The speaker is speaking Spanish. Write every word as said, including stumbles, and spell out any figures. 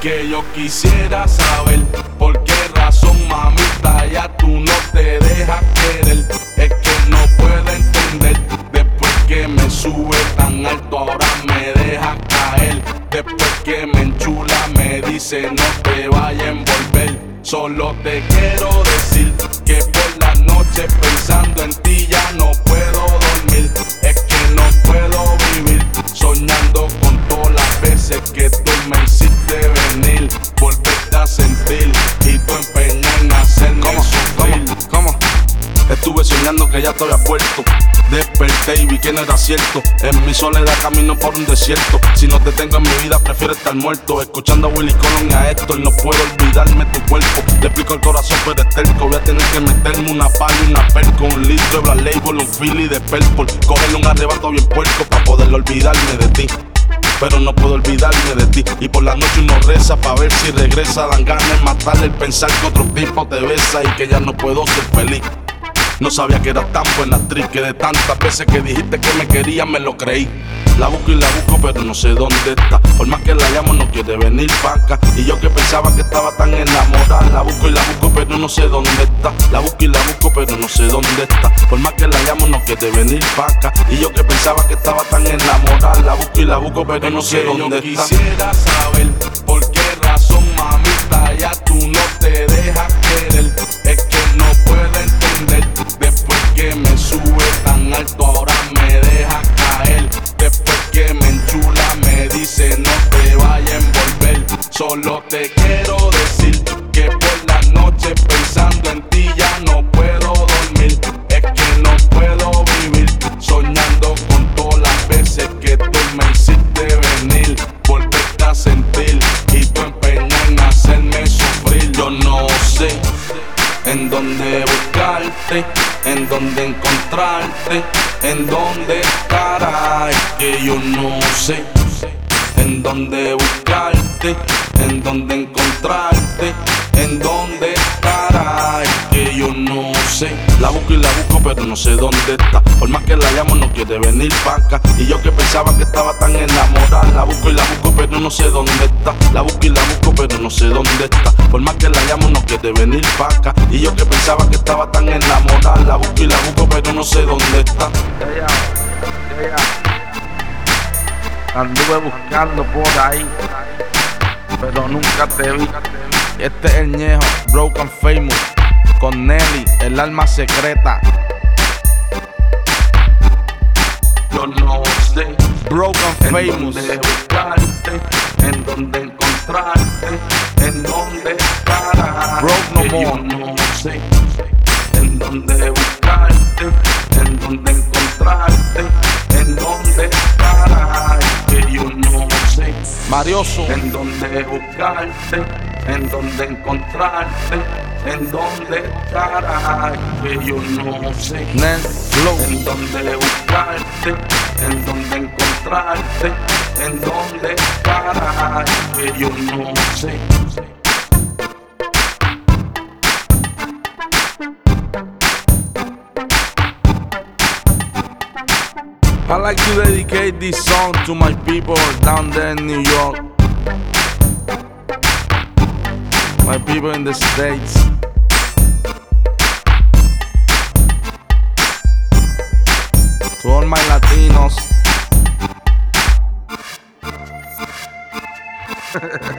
que yo quisiera saber por qué razón, mamita, ya tú no te dejas querer. Es que no puedo entender, después que me sube tan alto ahora me deja caer. Después que me enchula me dice no te vayas a envolver. Solo te quiero decir que por la noche pensando en ti ya no puedo dormir. Es que no puedo vivir soñando con todas las veces que tú me hiciste venir. Volverte a sentir y tú empeñas en hacerme sufrir. ¿Cómo? ¿Cómo? Estuve soñando que ya te había vuelto. Desperté y vi que no era cierto. En mi soledad camino por un desierto. Si no te tengo en mi vida prefiero estar muerto. Escuchando a Willy Colón y a Héctor. No puedo olvidarme tu cuerpo. Le explico el corazón pero es terco. Voy a tener que meterme una pala y una perco. Un litro de Black Label, un Philly de Purple. Cogerle un arrebato bien puerco pa' poder olvidarme de ti. Pero no puedo olvidarme de ti. Y por la noche uno reza pa' ver si regresa. Dan ganas de matarle el pensar que otro tipo te besa y que ya no puedo ser feliz. No sabía que eras tan buena actriz, que de tantas veces que dijiste que me querías me lo creí. La busco y la busco pero no sé dónde está. Por más que la llamo no quiere venir pa' acá. Y yo que pensaba que estaba tan enamorada. La busco y la busco pero no sé dónde está. La busco y la busco pero no sé dónde está. Por más que la llamo no quiere venir pa' acá. Y yo que pensaba que estaba tan enamorada. La busco y la busco pero no sé dónde está. Quisiera saber por qué razón, mamita, ya tú no te dejas querer. Es que no puedo entender, después que me sube tan alto ahora me deja caer. Después que me enchula me dice no te vayas a envolver. Solo te quiero decir que por la noche pensando en ti ya no puedo dormir. Es que no puedo vivir soñando con todas las veces que tú me hiciste venir. Volverte a sentir y tú empeñas en hacerme sufrir. Yo no sé en dónde buscarte, en dónde encontrarte, en dónde estarás. Es que yo no sé en dónde buscarte, en dónde encontrarte, en dónde estarás. Es que yo no sé. La busco y la busco pero no sé dónde está. Por más que la llamo no quiere venir pa' acá. Y yo que pensaba que estaba tan enamorada. La busco y la busco pero no sé dónde está. La busco y la busco pero no sé dónde está. Por más que la llamo no quiere venir pa' acá. Y yo que pensaba que estaba tan enamorada. La busco y la busco pero no sé dónde está. Yeah, yeah. Anduve buscando por ahí, pero nunca te vi. Este es el Ñejo, Broken Famous, con Nelly, el alma secreta. Yo no sé Broken Famous, en dónde buscarte, en dónde encontrarte, en dónde estarás. Broke no Que yo more. no sé en dónde buscarte, en dónde encontrarte, en dónde estarás. Que yo no sé Marioso, en dónde buscarte, en dónde encontrarte, en dónde estarás. Que yo no sé Nen Flow. en dónde buscarte, en dónde encontrarte, en dónde estarás. Que yo no sé. I like to dedicate this song to my people down there in New York, my people in the States. To all my Latinos.